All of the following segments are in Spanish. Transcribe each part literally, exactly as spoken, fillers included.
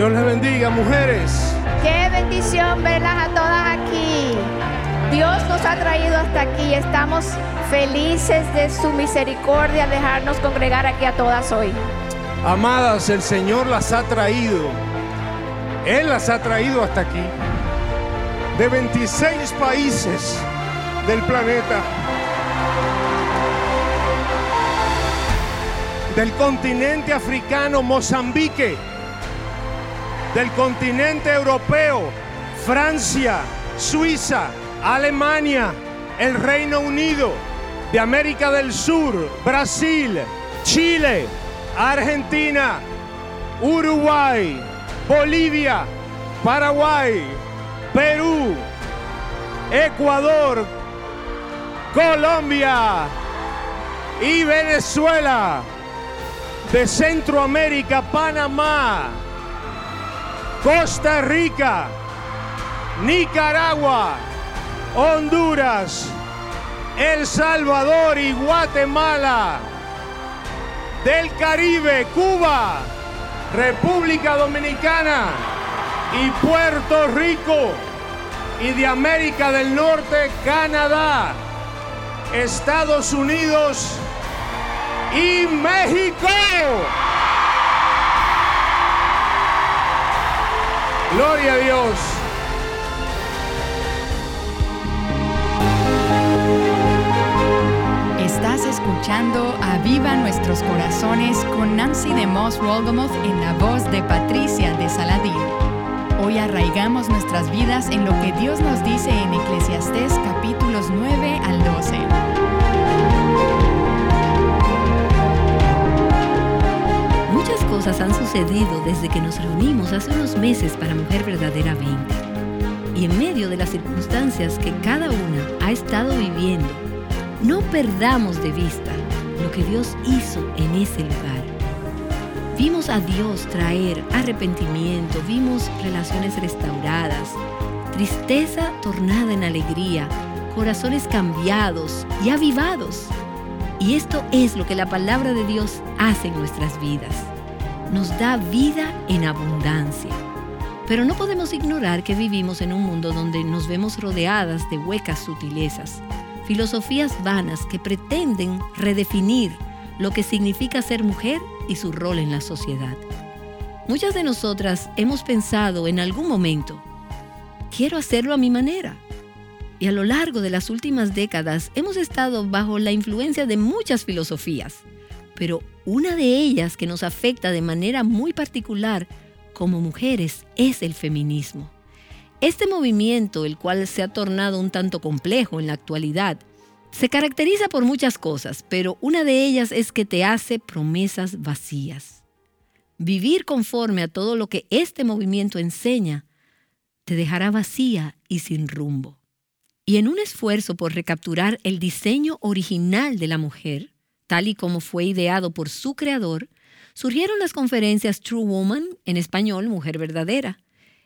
Dios les bendiga, mujeres. Qué bendición verlas a todas aquí. Dios nos ha traído hasta aquí. Estamos felices de su misericordia, dejarnos congregar aquí a todas hoy. Amadas, el Señor las ha traído. Él las ha traído hasta aquí. De veintiséis países del planeta. Del continente africano, Mozambique. Del continente europeo, Francia, Suiza, Alemania, el Reino Unido. De América del Sur, Brasil, Chile, Argentina, Uruguay, Bolivia, Paraguay, Perú, Ecuador, Colombia y Venezuela. De Centroamérica, Panamá, Costa Rica, Nicaragua, Honduras, El Salvador y Guatemala. Del Caribe, Cuba, República Dominicana y Puerto Rico. Y de América del Norte, Canadá, Estados Unidos y México. Gloria a Dios. Estás escuchando Aviva Nuestros Corazones con Nancy DeMoss Wolgemuth en la voz de Patricia de Saladín. Hoy arraigamos nuestras vidas en lo que Dios nos dice en Eclesiastés capítulos nueve al doce. Muchas cosas han sucedido desde que nos reunimos hace unos meses para Mujer Verdadera veinte. Y en medio de las circunstancias que cada una ha estado viviendo, no perdamos de vista lo que Dios hizo en ese lugar. Vimos a Dios traer arrepentimiento, vimos relaciones restauradas, tristeza tornada en alegría, corazones cambiados y avivados. Y esto es lo que la palabra de Dios hace en nuestras vidas. Nos da vida en abundancia. Pero no podemos ignorar que vivimos en un mundo donde nos vemos rodeadas de huecas sutilezas, filosofías vanas que pretenden redefinir lo que significa ser mujer y su rol en la sociedad. Muchas de nosotras hemos pensado en algún momento, quiero hacerlo a mi manera. Y a lo largo de las últimas décadas hemos estado bajo la influencia de muchas filosofías, pero una de ellas que nos afecta de manera muy particular como mujeres es el feminismo. Este movimiento, el cual se ha tornado un tanto complejo en la actualidad, se caracteriza por muchas cosas, pero una de ellas es que te hace promesas vacías. Vivir conforme a todo lo que este movimiento enseña te dejará vacía y sin rumbo. Y en un esfuerzo por recapturar el diseño original de la mujer, tal y como fue ideado por su creador, surgieron las conferencias True Woman, en español, Mujer Verdadera.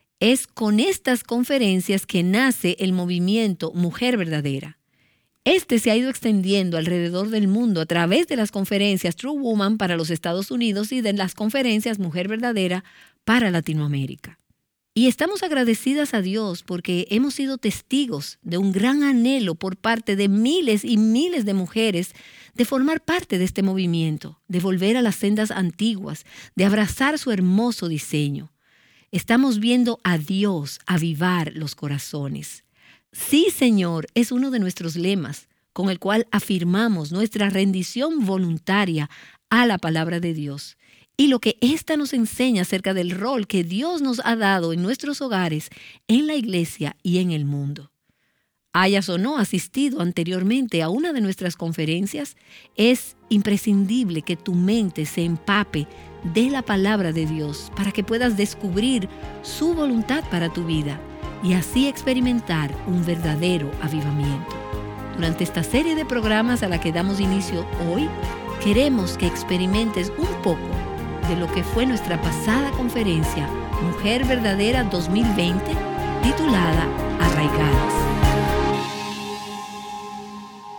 Es con estas conferencias que nace el movimiento Mujer Verdadera. Este se ha ido extendiendo alrededor del mundo a través de las conferencias True Woman para los Estados Unidos y de las conferencias Mujer Verdadera para Latinoamérica. Y estamos agradecidas a Dios porque hemos sido testigos de un gran anhelo por parte de miles y miles de mujeres de formar parte de este movimiento, de volver a las sendas antiguas, de abrazar su hermoso diseño. Estamos viendo a Dios avivar los corazones. Sí, Señor, es uno de nuestros lemas, con el cual afirmamos nuestra rendición voluntaria a la palabra de Dios y lo que ésta nos enseña acerca del rol que Dios nos ha dado en nuestros hogares, en la iglesia y en el mundo. Hayas o no asistido anteriormente a una de nuestras conferencias, es imprescindible que tu mente se empape de la palabra de Dios para que puedas descubrir su voluntad para tu vida y así experimentar un verdadero avivamiento. Durante esta serie de programas a la que damos inicio hoy, queremos que experimentes un poco de lo que fue nuestra pasada conferencia Mujer Verdadera dos mil veinte, titulada Arraigadas.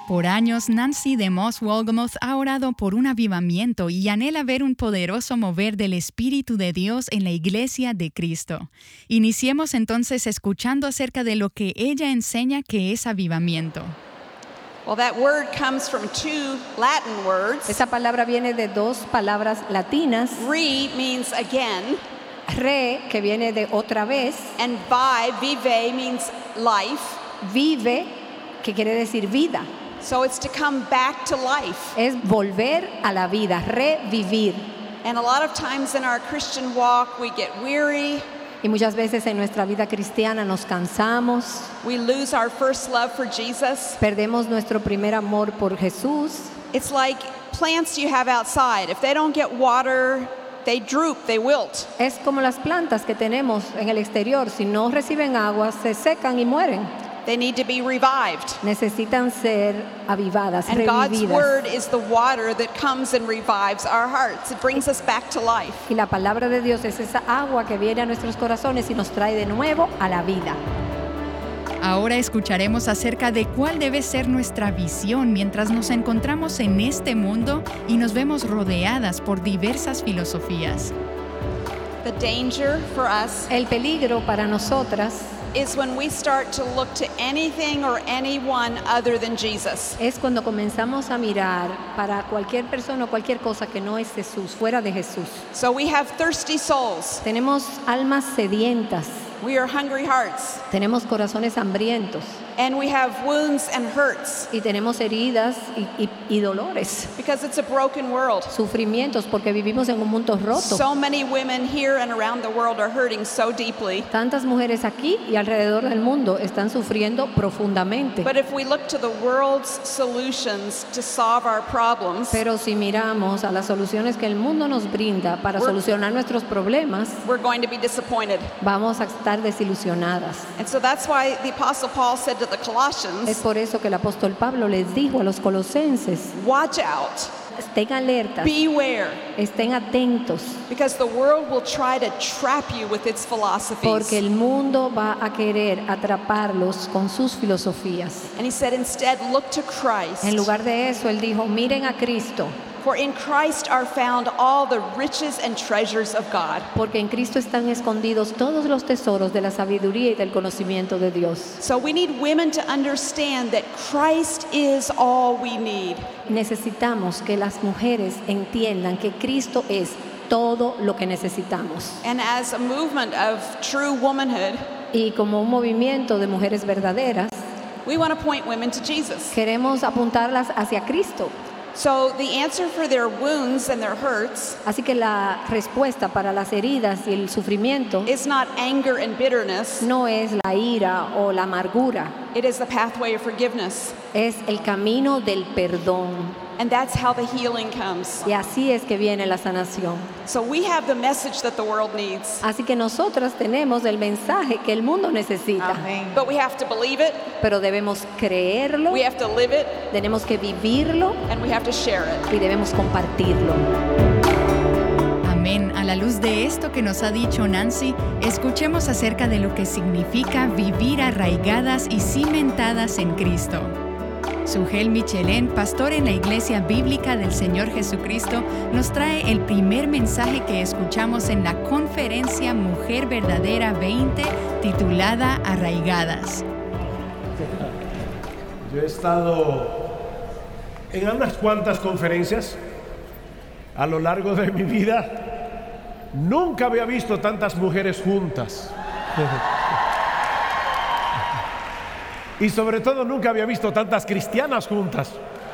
Por años, Nancy DeMoss Wolgemuth ha orado por un avivamiento y anhela ver un poderoso mover del Espíritu de Dios en la Iglesia de Cristo. Iniciemos entonces escuchando acerca de lo que ella enseña que es avivamiento. Well, that word comes from two Latin words. Esa palabra viene de dos palabras latinas. Re means again. Re, que viene de otra vez. And vi, vive means life. Vive, que quiere decir vida. So it's to come back to life. Es volver a la vida, revivir. And a lot of times in our Christian walk we get weary. Y muchas veces en nuestra vida cristiana nos cansamos. We lose our first love for Jesus. Perdemos nuestro primer amor por Jesús. It's like plants you have outside. If they don't get water, they droop, they wilt. Es como las plantas que tenemos en el exterior. Si no reciben agua, se secan y mueren. They need to be revived. Necesitan ser avivadas, and God's revividas. word is the water that comes and revives our hearts. It brings us back to life. Y la palabra de Dios es esa agua que viene a nuestros corazones y nos trae de nuevo a la vida. Ahora escucharemos acerca de cuál debe ser nuestra visión mientras nos encontramos en este mundo y nos vemos rodeadas por diversas filosofías. The danger for us El peligro para nosotras is when we start to look to anything or anyone other than Jesus. es cuando comenzamos a mirar para cualquier persona o cualquier cosa que no es Jesús, fuera de Jesús. So we have thirsty souls. Tenemos almas sedientas, We are hungry hearts. tenemos corazones hambrientos And we have wounds and hurts y tenemos heridas y, y, y dolores, because it's a broken world. sufrimientos, porque vivimos en un mundo roto. So many women here and around the world are hurting so deeply. Tantas mujeres aquí y alrededor del mundo están sufriendo profundamente. But if we look to the world's solutions to solve our problems, Pero si miramos a las soluciones que el mundo nos brinda para We're- solucionar nuestros problemas, we're going to be disappointed. vamos a estar desilusionadas. And so that's why the Apostle Paul said to the Es Colossians, por eso que el apóstol Pablo les dijo a los colosenses: watch out, estén alertas, beware, estén atentos, because the world will try to trap you with its philosophies. porque el mundo va a querer atraparlos con sus filosofías. And he said, instead, look to Christ. En lugar de eso, él dijo: miren a Cristo, For in Christ are found all the riches and treasures of God. porque en Cristo están escondidos todos los tesoros de la sabiduría y del conocimiento de Dios. So we need women to understand that Christ is all we need. Necesitamos que las mujeres entiendan que Cristo es todo lo que necesitamos. And as a movement of true womanhood, Y como un movimiento de mujeres verdaderas, we want to point women to Jesus. queremos apuntarlas hacia Cristo. So the answer for their wounds and their hurts Así que la respuesta para las heridas y el sufrimiento is not anger and bitterness. no es la ira o la amargura, It is the pathway of forgiveness. es el camino del perdón. And that's how the healing comes. Y así es que viene la sanación. So we have the message that the world needs. Así que nosotras tenemos el mensaje que el mundo necesita, But we have to believe it, pero debemos creerlo, we have to live it, tenemos que vivirlo and we have to share it. y debemos compartirlo. Amén. A la luz de esto que nos ha dicho Nancy, escuchemos acerca de lo que significa vivir arraigadas y cimentadas en Cristo. Sugel Michelén, pastor en la Iglesia Bíblica del Señor Jesucristo, nos trae el primer mensaje que escuchamos en la conferencia Mujer Verdadera veinte, titulada Arraigadas. Yo he estado en unas cuantas conferencias a lo largo de mi vida. Nunca había visto tantas mujeres juntas. Y sobre todo nunca había visto tantas cristianas juntas.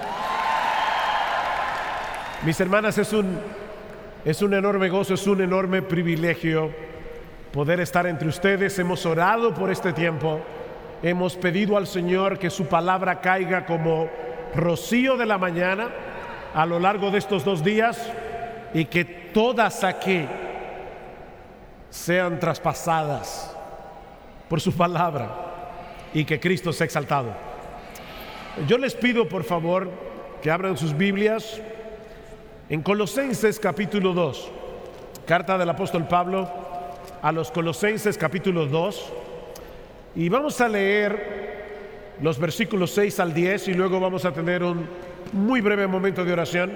Mis hermanas, es un, es un enorme gozo, es un enorme privilegio poder estar entre ustedes. Hemos orado por este tiempo. Hemos pedido al Señor que su palabra caiga como rocío de la mañana a lo largo de estos dos días y que todas aquí sean traspasadas por su palabra y que Cristo sea exaltado. Yo les pido por favor que abran sus Biblias en Colosenses capítulo dos, carta del apóstol Pablo a los Colosenses capítulo dos, y vamos a leer los versículos seis al diez y luego vamos a tener un muy breve momento de oración.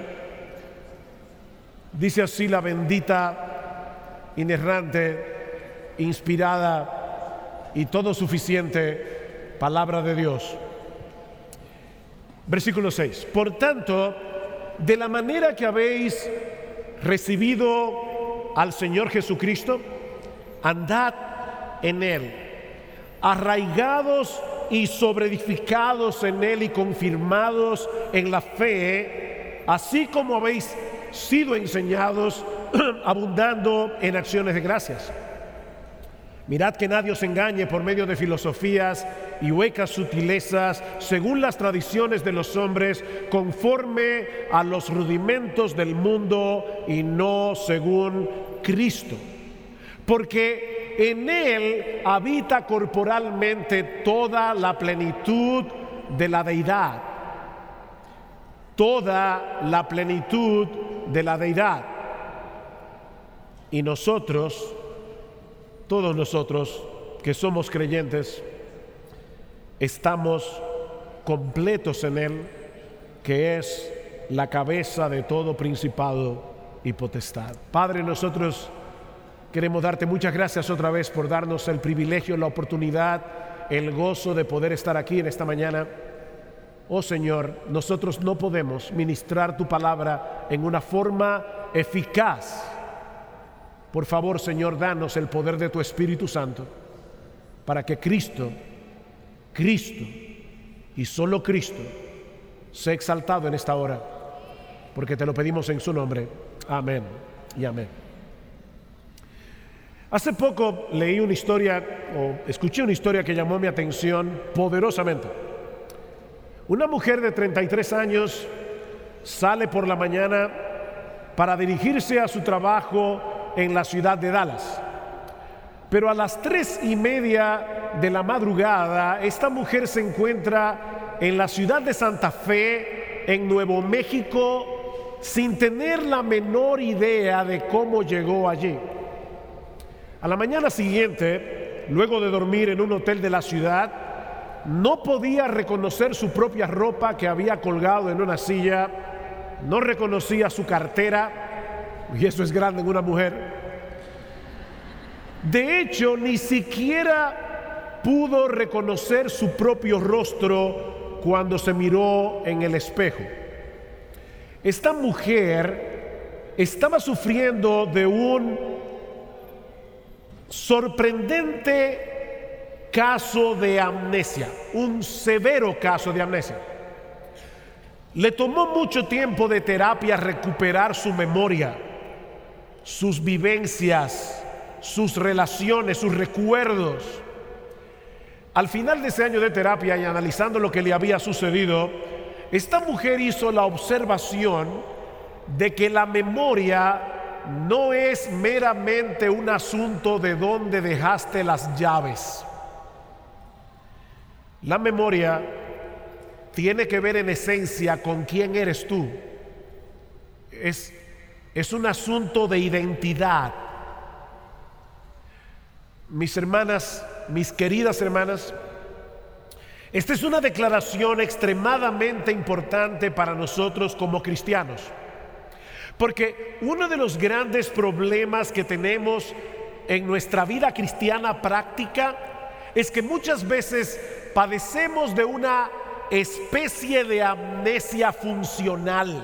Dice así la bendita, inerrante, inspirada y todo suficiente palabra de Dios. Versículo seis. Por tanto, de la manera que habéis recibido al Señor Jesucristo, andad en Él, arraigados y sobreedificados en Él y confirmados en la fe, así como habéis sido enseñados, abundando en acciones de gracias. Mirad que nadie os engañe por medio de filosofías y huecas sutilezas, según las tradiciones de los hombres, conforme a los rudimentos del mundo y no según Cristo. Porque en Él habita corporalmente toda la plenitud de la deidad. Toda la plenitud de la deidad. Y nosotros, todos nosotros que somos creyentes, estamos completos en Él, que es la cabeza de todo principado y potestad. Padre, nosotros queremos darte muchas gracias otra vez por darnos el privilegio, la oportunidad, el gozo de poder estar aquí en esta mañana. Oh Señor, nosotros no podemos ministrar tu palabra en una forma eficaz. Por favor, Señor, danos el poder de tu Espíritu Santo para que Cristo, Cristo y solo Cristo sea exaltado en esta hora, porque te lo pedimos en su nombre. Amén y amén. Hace poco leí una historia, o escuché una historia que llamó mi atención poderosamente. Una mujer de treinta y tres años sale por la mañana para dirigirse a su trabajo en la ciudad de Dallas. Pero a las tres y media de la madrugada, esta mujer se encuentra en la ciudad de Santa Fe, en Nuevo México, sin tener la menor idea de cómo llegó allí. A la mañana siguiente, luego de dormir en un hotel de la ciudad, no podía reconocer su propia ropa que había colgado en una silla, no reconocía su cartera, y eso es grande en una mujer. De hecho, ni siquiera pudo reconocer su propio rostro cuando se miró en el espejo. Esta mujer estaba sufriendo de un sorprendente caso de amnesia, un severo caso de amnesia. Le tomó mucho tiempo de terapia recuperar su memoria, sus vivencias, sus relaciones, sus recuerdos. Al final de ese año de terapia y analizando lo que le había sucedido, esta mujer hizo la observación de que la memoria no es meramente un asunto de dónde dejaste las llaves. La memoria tiene que ver en esencia con quién eres tú. Es, es un asunto de identidad. Mis hermanas, mis queridas hermanas, esta es una declaración extremadamente importante para nosotros como cristianos. Porque uno de los grandes problemas que tenemos en nuestra vida cristiana práctica es que muchas veces padecemos de una especie de amnesia funcional.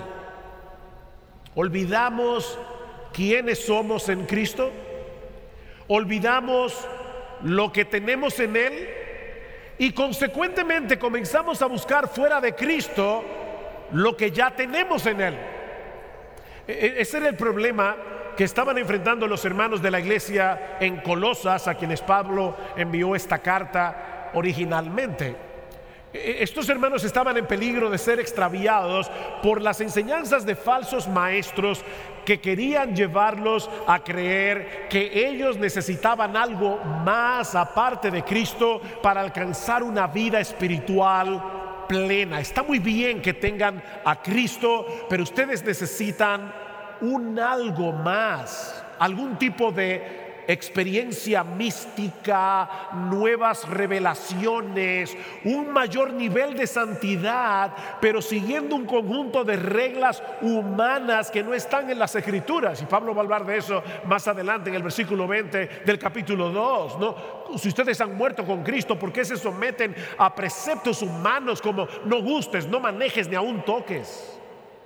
Olvidamos quiénes somos en Cristo, olvidamos lo que tenemos en Él y consecuentemente comenzamos a buscar fuera de Cristo lo que ya tenemos en Él. Ese era el problema que estaban enfrentando los hermanos de la iglesia en Colosas, a quienes Pablo envió esta carta originalmente. Estos hermanos estaban en peligro de ser extraviados por las enseñanzas de falsos maestros que querían llevarlos a creer que ellos necesitaban algo más aparte de Cristo para alcanzar una vida espiritual plena. Está muy bien que tengan a Cristo, pero ustedes necesitan un algo más, algún tipo de experiencia mística, nuevas revelaciones, un mayor nivel de santidad, pero siguiendo un conjunto de reglas humanas que no están en las Escrituras. Y Pablo va a hablar de eso más adelante en el versículo veinte del capítulo dos, ¿no? Si ustedes han muerto con Cristo, ¿por qué se someten a preceptos humanos como no gustes, no manejes, ni aún toques?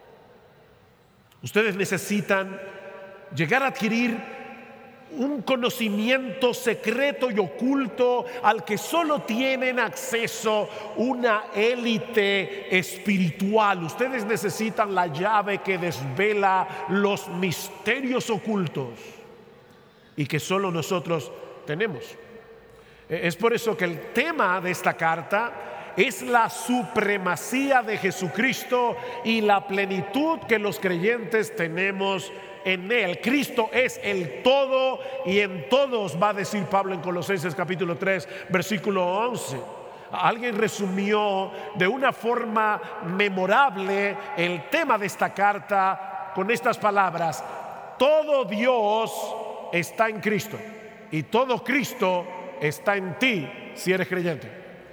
Ustedes necesitan llegar a adquirir un conocimiento secreto y oculto al que solo tienen acceso una élite espiritual. Ustedes necesitan la llave que desvela los misterios ocultos y que solo nosotros tenemos. Es por eso que el tema de esta carta es la supremacía de Jesucristo y la plenitud que los creyentes tenemos en Él. Cristo es el todo y en todos, va a decir Pablo en Colosenses capítulo tres versículo once. Alguien resumió de una forma memorable el tema de esta carta con estas palabras: todo Dios está en Cristo y todo Cristo está en ti si eres creyente.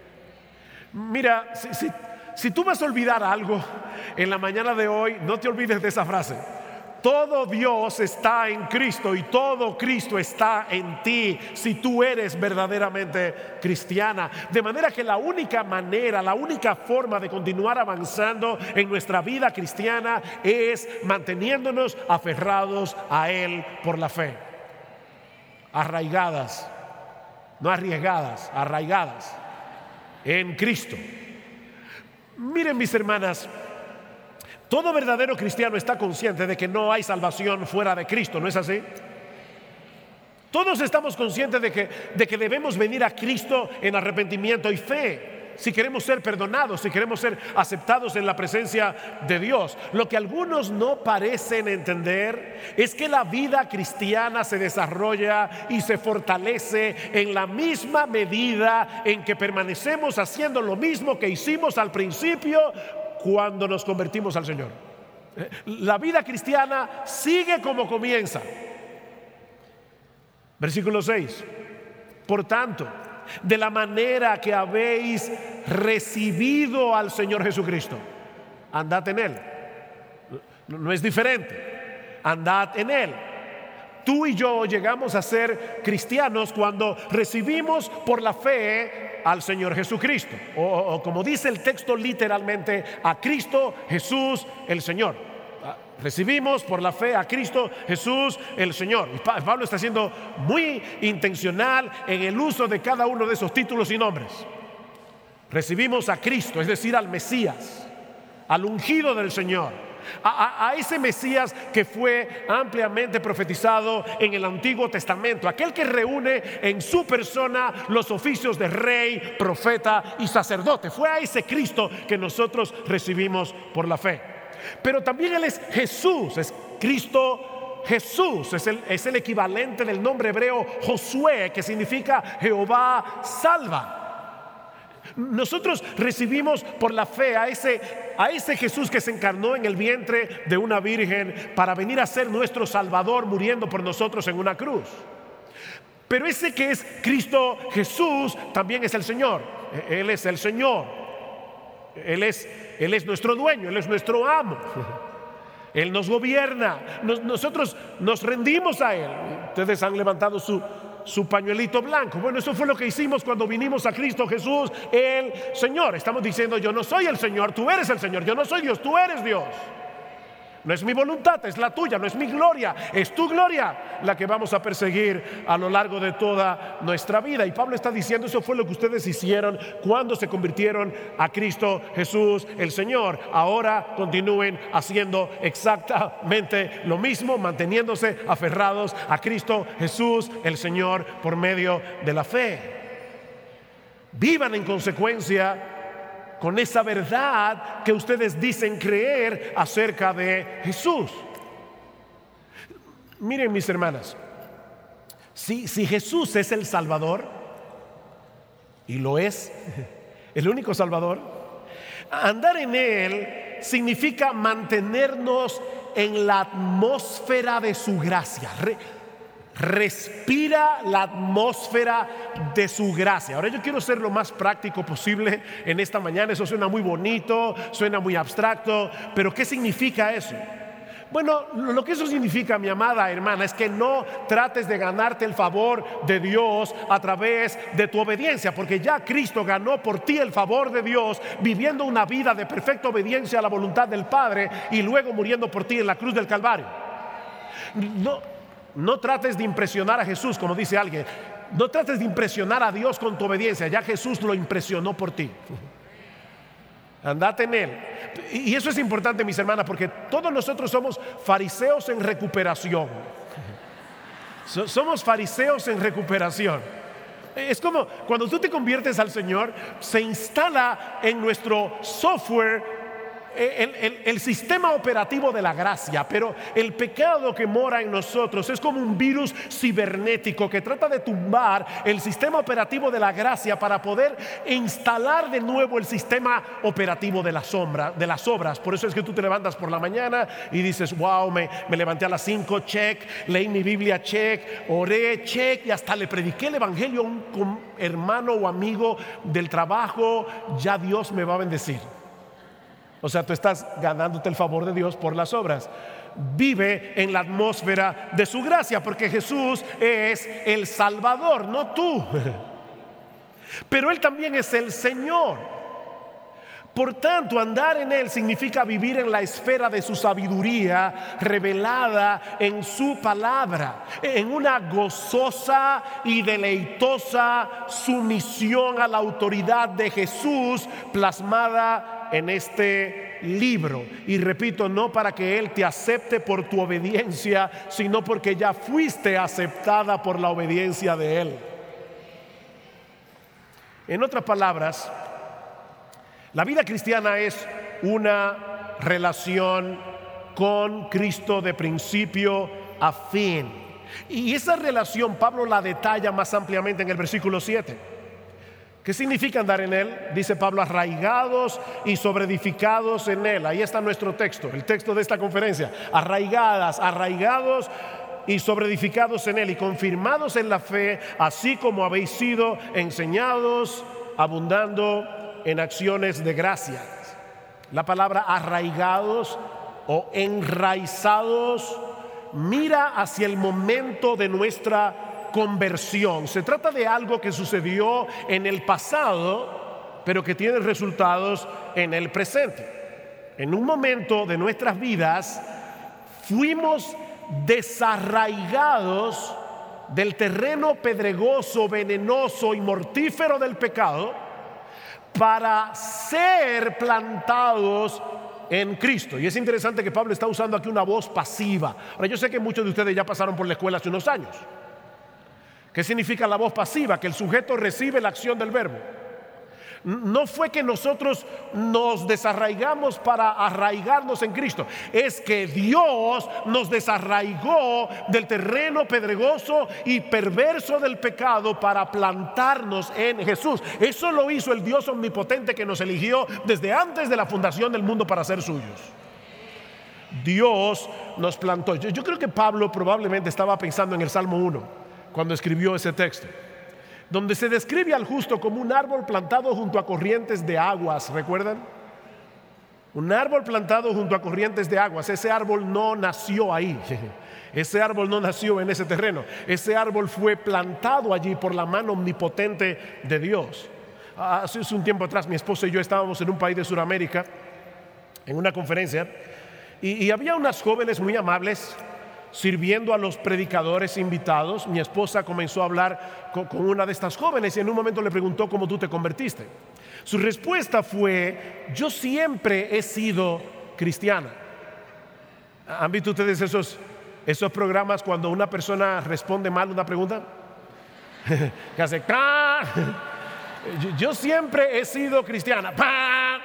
Mira, si, si, si tú vas a olvidar algo en la mañana de hoy, no te olvides de esa frase. Todo Dios está en Cristo y todo Cristo está en ti si tú eres verdaderamente cristiana. De manera que la única manera, la única forma de continuar avanzando en nuestra vida cristiana es manteniéndonos aferrados a Él por la fe. Arraigadas, no arriesgadas, arraigadas en Cristo. Miren, mis hermanas, todo verdadero cristiano está consciente de que no hay salvación fuera de Cristo, ¿no es así? Todos estamos conscientes de que, de que debemos venir a Cristo en arrepentimiento y fe si queremos ser perdonados, si queremos ser aceptados en la presencia de Dios. Lo que algunos no parecen entender es que la vida cristiana se desarrolla y se fortalece en la misma medida en que permanecemos haciendo lo mismo que hicimos al principio cuando nos convertimos al Señor. La vida cristiana sigue como comienza. Versículo seis. Por tanto, de la manera que habéis recibido al Señor Jesucristo, andad en Él. No es diferente. Andad en Él. Tú y yo llegamos a ser cristianos cuando recibimos por la fe al Señor Jesucristo, o, o como dice el texto literalmente, a Cristo Jesús el Señor. Recibimos por la fe a Cristo Jesús el Señor. Y Pablo está siendo muy intencional en el uso de cada uno de esos títulos y nombres. Recibimos a Cristo, es decir, al Mesías, al ungido del Señor, a, a, a ese Mesías que fue ampliamente profetizado en el Antiguo Testamento, aquel que reúne en su persona los oficios de rey, profeta y sacerdote. Fue a ese Cristo que nosotros recibimos por la fe. Pero también Él es Jesús, es Cristo Jesús, es el, es el equivalente del nombre hebreo Josué, que significa Jehová salva. Nosotros recibimos por la fe a ese, a ese Jesús que se encarnó en el vientre de una virgen para venir a ser nuestro Salvador, muriendo por nosotros en una cruz. Pero ese que es Cristo Jesús también es el Señor. Él es el Señor. Él es, Él es nuestro dueño, Él es nuestro amo. Él nos gobierna. Nos, nosotros nos rendimos a Él. Ustedes han levantado su, su pañuelito blanco. Bueno, eso fue lo que hicimos cuando vinimos a Cristo Jesús, el Señor. Estamos diciendo: yo no soy el Señor, tú eres el Señor. Yo no soy Dios, tú eres Dios. No es mi voluntad, es la tuya. No es mi gloria, es tu gloria la que vamos a perseguir a lo largo de toda nuestra vida. Y Pablo está diciendo: eso fue lo que ustedes hicieron cuando se convirtieron a Cristo Jesús el Señor. Ahora continúen haciendo exactamente lo mismo, manteniéndose aferrados a Cristo Jesús el Señor por medio de la fe. Vivan en consecuencia con esa verdad que ustedes dicen creer acerca de Jesús. Miren, mis hermanas, si, si Jesús es el Salvador, y lo es, el único Salvador, andar en Él significa mantenernos en la atmósfera de su gracia, re, respira la atmósfera de su gracia. Ahora yo quiero ser lo más práctico posible en esta mañana. Eso suena muy bonito, suena muy abstracto, pero ¿qué significa eso? Bueno, lo que eso significa, mi amada hermana, es que no trates de ganarte el favor de Dios a través de tu obediencia, porque ya Cristo ganó por ti el favor de Dios, viviendo una vida de perfecta obediencia a la voluntad del Padre y luego muriendo por ti en la cruz del Calvario. No, no trates de impresionar a Jesús, como dice alguien. No trates de impresionar a Dios con tu obediencia. Ya Jesús lo impresionó por ti. Andate en Él. Y eso es importante, mis hermanas, porque todos nosotros somos fariseos en recuperación. Somos fariseos en recuperación. Es como cuando tú te conviertes al Señor, se instala en nuestro software El, el, el sistema operativo de la gracia, pero el pecado que mora en nosotros es como un virus cibernético que trata de tumbar el sistema operativo de la gracia para poder instalar de nuevo el sistema operativo de la sombra, de las obras. Por eso es que tú te levantas por la mañana y dices: wow, me, me levanté a las cinco, check, leí mi Biblia, check, oré, check, y hasta le prediqué el evangelio a un hermano o amigo del trabajo. Ya Dios me va a bendecir. O sea, tú estás ganándote el favor de Dios por las obras. Vive en la atmósfera de su gracia, porque Jesús es el Salvador, no tú. Pero Él también es el Señor. Por tanto, andar en Él significa vivir en la esfera de su sabiduría revelada en su palabra, en una gozosa y deleitosa sumisión a la autoridad de Jesús plasmada en este libro. Y repito, no para que Él te acepte por tu obediencia, sino porque ya fuiste aceptada por la obediencia de Él. En otras palabras, la vida cristiana es una relación con Cristo de principio a fin. Y esa relación Pablo la detalla más ampliamente en el versículo siete. ¿Qué significa andar en Él? Dice Pablo: arraigados y sobreedificados en Él. Ahí está nuestro texto, el texto de esta conferencia. Arraigadas, arraigados y sobreedificados en Él, y confirmados en la fe, así como habéis sido enseñados, abundando en acciones de gracia. La palabra arraigados o enraizados mira hacia el momento de nuestra conversión. Se trata de algo que sucedió en el pasado, pero que tiene resultados en el presente. En un momento de nuestras vidas fuimos desarraigados del terreno pedregoso, venenoso y mortífero del pecado, para ser plantados en Cristo. Y es interesante que Pablo está usando aquí una voz pasiva. Ahora, yo sé que muchos de ustedes ya pasaron por la escuela hace unos años. ¿Qué significa la voz pasiva? Que el sujeto recibe la acción del verbo. No fue que nosotros nos desarraigamos para arraigarnos en Cristo. Es que Dios nos desarraigó del terreno pedregoso y perverso del pecado para plantarnos en Jesús. Eso lo hizo el Dios omnipotente que nos eligió desde antes de la fundación del mundo para ser suyos. Dios nos plantó. Yo, yo creo que Pablo probablemente estaba pensando en el Salmo uno cuando escribió ese texto, donde se describe al justo como un árbol plantado junto a corrientes de aguas. ¿Recuerdan? Un árbol plantado junto a corrientes de aguas. Ese árbol no nació ahí. Ese árbol no nació en ese terreno. Ese árbol fue plantado allí por la mano omnipotente de Dios. Hace un tiempo atrás mi esposa y yo estábamos en un país de Sudamérica en una conferencia y, y había unas jóvenes muy amables sirviendo a los predicadores invitados. Mi esposa comenzó a hablar con, con una de estas jóvenes y en un momento le preguntó: ¿cómo tú te convertiste? Su respuesta fue: yo siempre he sido cristiana. ¿Han visto ustedes esos, esos programas cuando una persona responde mal una pregunta? Que hace ¡ca! Yo, yo siempre he sido cristiana. ¡Pa!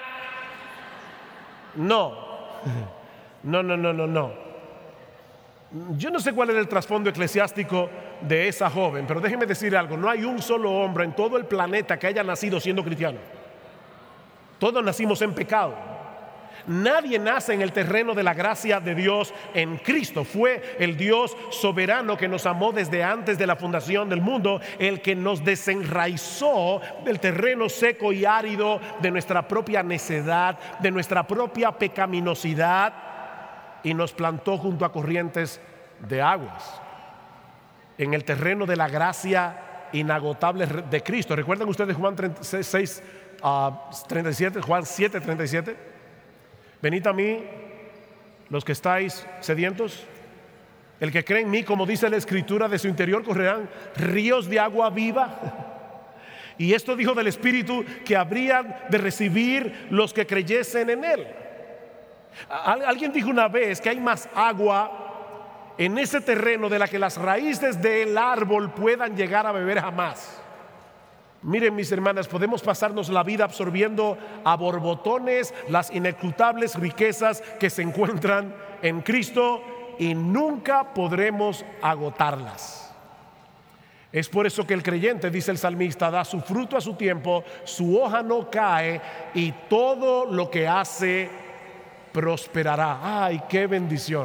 No, no, no, no, no, no. Yo no sé cuál era el trasfondo eclesiástico de esa joven, pero déjeme decir algo: no hay un solo hombre en todo el planeta que haya nacido siendo cristiano. Todos nacimos en pecado. Nadie nace en el terreno de la gracia de Dios en Cristo. Fue el Dios soberano que nos amó desde antes de la fundación del mundo, el que nos desenraizó del terreno seco y árido de nuestra propia necedad, de nuestra propia pecaminosidad, y nos plantó junto a corrientes de aguas, en el terreno de la gracia inagotable de Cristo. ¿Recuerdan ustedes Juan seis, treinta y siete? Juan siete, treinta y siete. Venid a mí los que estáis sedientos, el que cree en mí, como dice la Escritura, de su interior correrán ríos de agua viva. Y esto dijo del Espíritu que habrían de recibir los que creyesen en él. Alguien dijo una vez que hay más agua en ese terreno de la que las raíces del árbol puedan llegar a beber jamás. Miren, mis hermanas, podemos pasarnos la vida absorbiendo a borbotones las inescrutables riquezas que se encuentran en Cristo y nunca podremos agotarlas. Es por eso que el creyente, dice el salmista, da su fruto a su tiempo, su hoja no cae y todo lo que hace prosperará. ¡Ay, qué bendición!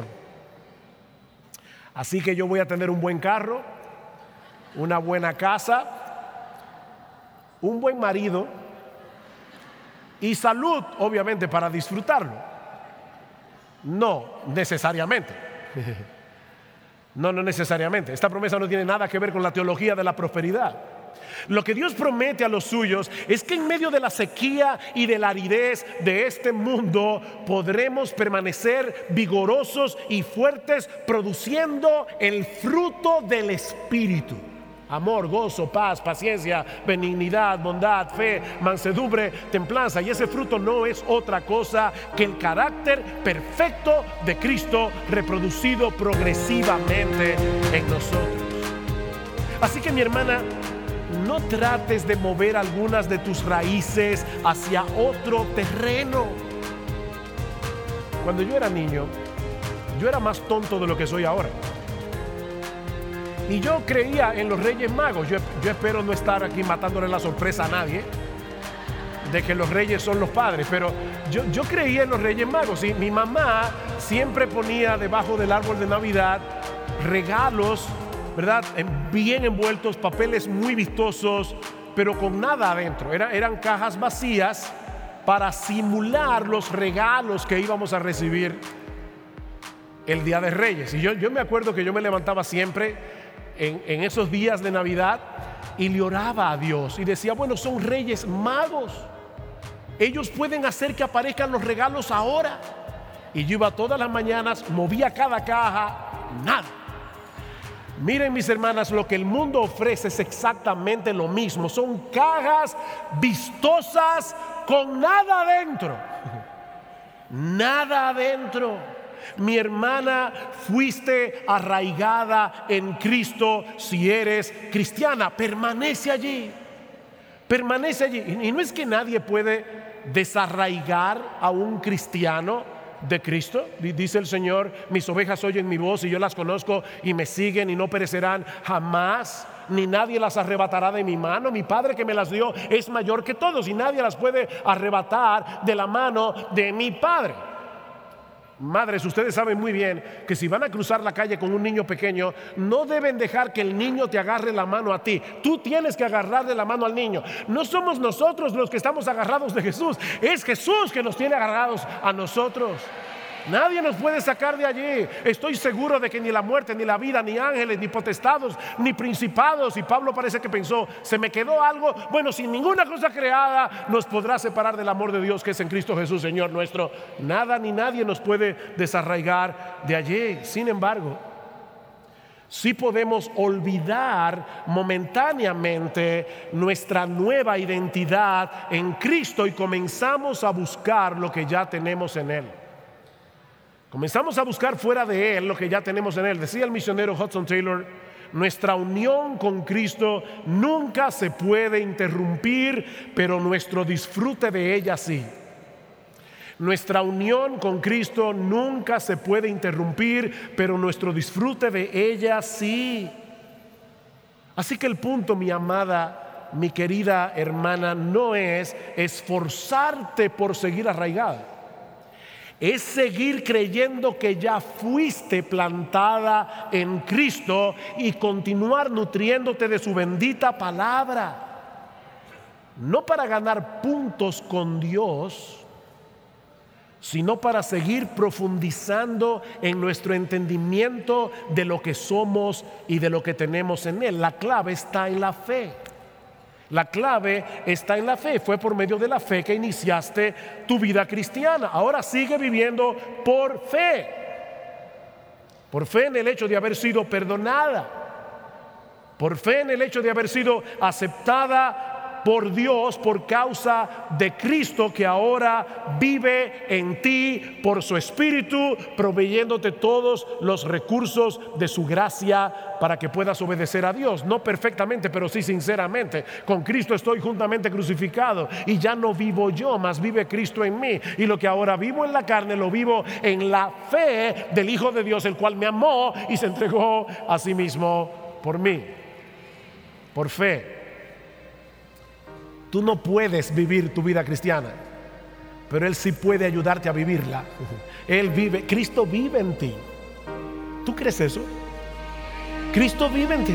Así que yo voy a tener un buen carro, una buena casa, un buen marido y salud, obviamente, para disfrutarlo. No necesariamente. No, no necesariamente. Esta promesa no tiene nada que ver con la teología de la prosperidad. Lo que Dios promete a los suyos es que en medio de la sequía y de la aridez de este mundo podremos permanecer vigorosos y fuertes, produciendo el fruto del Espíritu: amor, gozo, paz, paciencia, benignidad, bondad, fe, mansedumbre, templanza. Y ese fruto no es otra cosa que el carácter perfecto de Cristo reproducido progresivamente en nosotros. Así que, mi hermana, no trates de mover algunas de tus raíces hacia otro terreno. Cuando yo era niño, yo era más tonto de lo que soy ahora. Y yo creía en los Reyes Magos. Yo, yo espero no estar aquí matándole la sorpresa a nadie de que los reyes son los padres, pero yo, yo creía en los Reyes Magos. Y mi mamá siempre ponía debajo del árbol de Navidad regalos, ¿verdad?, bien envueltos, papeles muy vistosos, pero con nada adentro. Era, eran cajas vacías para simular los regalos que íbamos a recibir el día de Reyes. Y yo, yo me acuerdo que yo me levantaba siempre En, en esos días de Navidad y le oraba a Dios y decía: bueno, son Reyes Magos, ellos pueden hacer que aparezcan los regalos ahora. Y yo iba todas las mañanas, movía cada caja, nada. Miren, mis hermanas, lo que el mundo ofrece es exactamente lo mismo. Son cajas vistosas con nada adentro. Nada adentro. Mi hermana, fuiste arraigada en Cristo si eres cristiana. Permanece allí. Permanece allí. Y no es que nadie puede desarraigar a un cristiano de Cristo. Dice el Señor: mis ovejas oyen mi voz y yo las conozco y me siguen y no perecerán jamás, ni nadie las arrebatará de mi mano. Mi Padre que me las dio es mayor que todos y nadie las puede arrebatar de la mano de mi Padre. Madres, ustedes saben muy bien que si van a cruzar la calle con un niño pequeño, no deben dejar que el niño te agarre la mano a ti. Tú tienes que agarrarle la mano al niño. No somos nosotros los que estamos agarrados de Jesús, es Jesús que nos tiene agarrados a nosotros. Nadie nos puede sacar de allí. Estoy seguro de que ni la muerte, ni la vida, ni ángeles, ni potestados, ni principados. Y Pablo parece que pensó: se me quedó algo. Bueno, sin ninguna cosa creada nos podrá separar del amor de Dios que es en Cristo Jesús, Señor nuestro. Nada ni nadie nos puede desarraigar de allí. Sin embargo, sí podemos olvidar momentáneamente nuestra nueva identidad en Cristo y comenzamos a buscar lo que ya tenemos en Él. Comenzamos a buscar fuera de Él lo que ya tenemos en Él. Decía el misionero Hudson Taylor: nuestra unión con Cristo nunca se puede interrumpir, pero nuestro disfrute de ella sí. Nuestra unión con Cristo nunca se puede interrumpir, pero nuestro disfrute de ella sí. Así que el punto, mi amada, mi querida hermana, no es esforzarte por seguir arraigada. Es seguir creyendo que ya fuiste plantada en Cristo y continuar nutriéndote de su bendita palabra. No para ganar puntos con Dios, sino para seguir profundizando en nuestro entendimiento de lo que somos y de lo que tenemos en Él. La clave está en la fe. La clave está en la fe. Fue por medio de la fe que iniciaste tu vida cristiana. Ahora sigue viviendo por fe. Por fe en el hecho de haber sido perdonada. Por fe en el hecho de haber sido aceptada por Dios por causa de Cristo, que ahora vive en ti por su Espíritu, proveyéndote todos los recursos de su gracia para que puedas obedecer a Dios. No perfectamente, pero sí sinceramente. Con Cristo estoy juntamente crucificado y ya no vivo yo, mas vive Cristo en mí. Y lo que ahora vivo en la carne lo vivo en la fe del Hijo de Dios, el cual me amó y se entregó a sí mismo por mí. Por fe. Tú no puedes vivir tu vida cristiana, pero Él sí puede ayudarte a vivirla. Él vive, Cristo vive en ti. ¿Tú crees eso? Cristo vive en ti.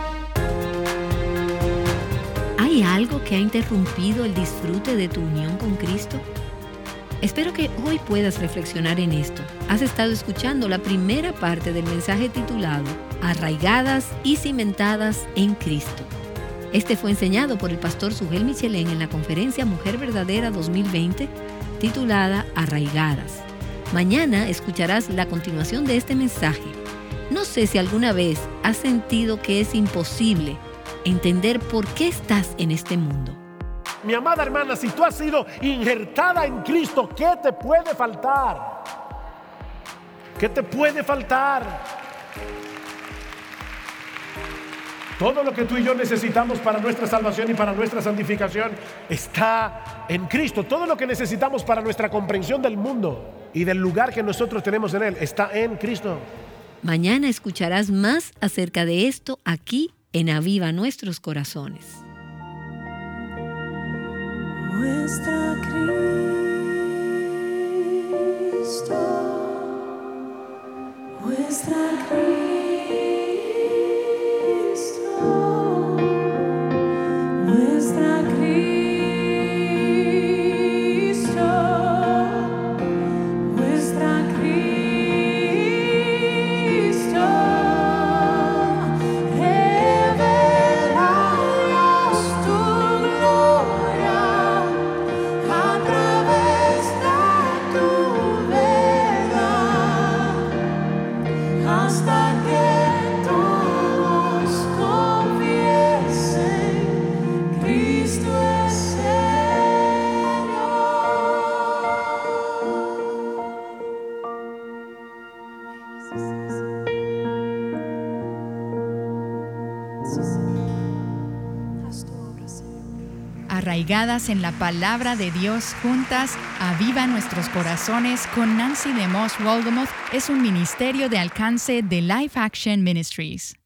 ¿Hay algo que ha interrumpido el disfrute de tu unión con Cristo? Espero que hoy puedas reflexionar en esto. Has estado escuchando la primera parte del mensaje titulado Arraigadas y cimentadas en Cristo. Este fue enseñado por el pastor Sugel Michelén en la conferencia Mujer Verdadera dos mil veinte, titulada Arraigadas. Mañana escucharás la continuación de este mensaje. No sé si alguna vez has sentido que es imposible entender por qué estás en este mundo. Mi amada hermana, si tú has sido injertada en Cristo, ¿qué te puede faltar? ¿Qué te puede faltar? Todo lo que tú y yo necesitamos para nuestra salvación y para nuestra santificación está en Cristo. Todo lo que necesitamos para nuestra comprensión del mundo y del lugar que nosotros tenemos en Él está en Cristo. Mañana escucharás más acerca de esto aquí en Aviva Nuestros Corazones. Nuestra Cristo, nuestra Cristo. Nuestra Cristo, nuestra Cristo, revelanos tu gloria a través de tu verdad, hasta que todos confiesen. Cristo es Señor. Haz tu obra, Señor. Arraigadas en la palabra de Dios juntas, Aviva Nuestros Corazones con Nancy DeMoss Wolgemuth es un ministerio de alcance de Life Action Ministries.